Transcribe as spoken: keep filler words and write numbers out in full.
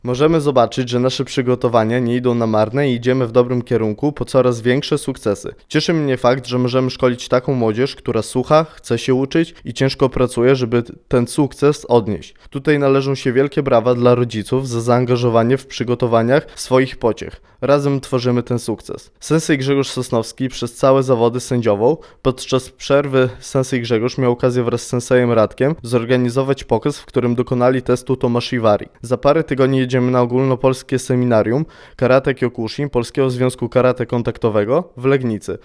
Możemy zobaczyć, że nasze przygotowania nie idą na marne i idziemy w dobrym kierunku po coraz większe sukcesy. Cieszy mnie fakt, że możemy szkolić taką młodzież, która słucha, chce się uczyć i ciężko pracuje, żeby ten sukces odnieść. Tutaj należą się wielkie brawa dla rodziców za zaangażowanie w przygotowaniach swoich pociech. Razem tworzymy ten sukces. Sensei Grzegorz Sosnowski przez całe zawody sędziował. Podczas przerwy Sensei Grzegorz miał okazję wraz z sensejem Radkiem zorganizować pokaz, w którym dokonali testu Tomashiwari. Za parę tygodni jedziemy na ogólnopolskie seminarium Karate Kyokushin Polskiego Związku Karate Kontaktowego w Legnicy.